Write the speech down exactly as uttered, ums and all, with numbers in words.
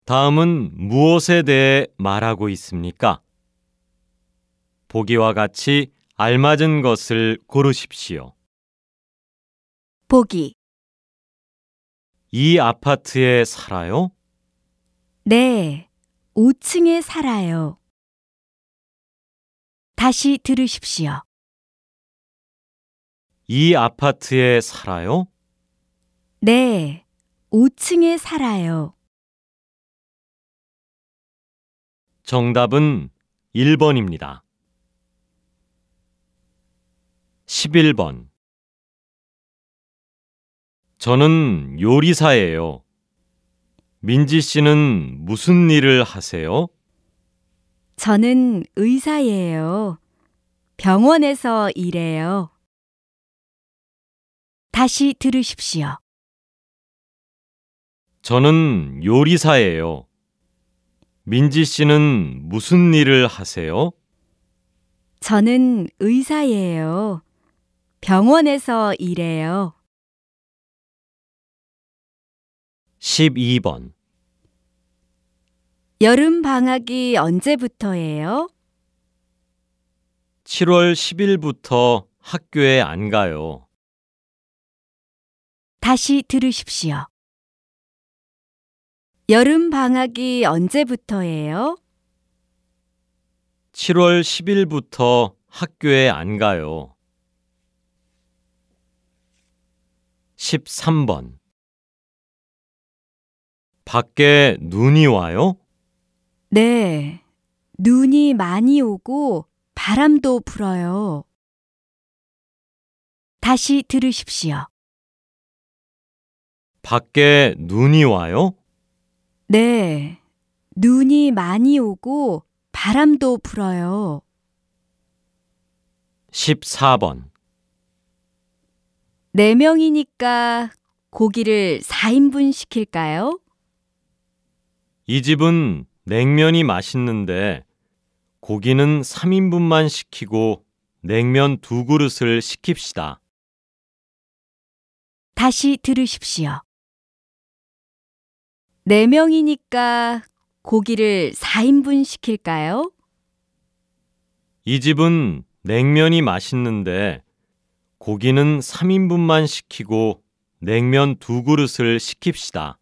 다음은 무엇에 대해 말하고 있습니까? 보기와 같이 알맞은 것을 고르십시오. 보기. 이 아파트에 살아요? 네, 오 층에 살아요. 다시 들으십시오. 이 아파트에 살아요? 네, 오 층에 살아요. 정답은 일 번입니다. 십일 번. 저는 요리사예요. 민지 씨는 무슨 일을 하세요? 저는 의사예요. 병원에서 일해요. 다시 들으십시오. 저는 요리사예요. 민지 씨는 무슨 일을 하세요? 저는 의사예요. 병원에서 일해요. 십이 번. 여름 방학이 언제부터예요? 칠월 십일부터 학교에 안 가요. 다시 들으십시오. 여름 방학이 언제부터예요? 칠월 십일부터 학교에 안 가요. 십삼 번. 밖에 눈이 와요? 네, 눈이 많이 오고 바람도 불어요. 다시 들으십시오. 밖에 눈이 와요? 네, 눈이 많이 오고 바람도 불어요. 십사 번. 네 명이니까 고기를 사 인분 시킬까요? 이 집은 냉면이 맛있는데 고기는 삼 인분만 시키고 냉면 두 그릇을 시킵시다. 다시 들으십시오. 네 명이니까 고기를 사 인분 시킬까요? 이 집은 냉면이 맛있는데 고기는 삼 인분만 시키고 냉면 두 그릇을 시킵시다.